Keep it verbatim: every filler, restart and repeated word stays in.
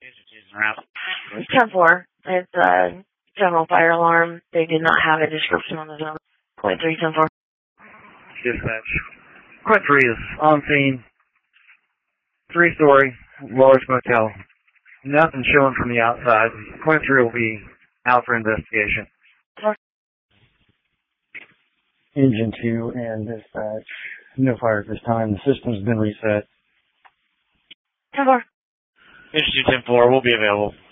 ten four. It's a general fire alarm. They did not have a description on the zone. Point three, ten four. Dispatch. Point three is on scene. Three-story, large motel. Nothing showing from the outside. Point three will be out for investigation. Engine two and dispatch. No fire at this time. The system's been reset. ten four. Engine two ten four will be available.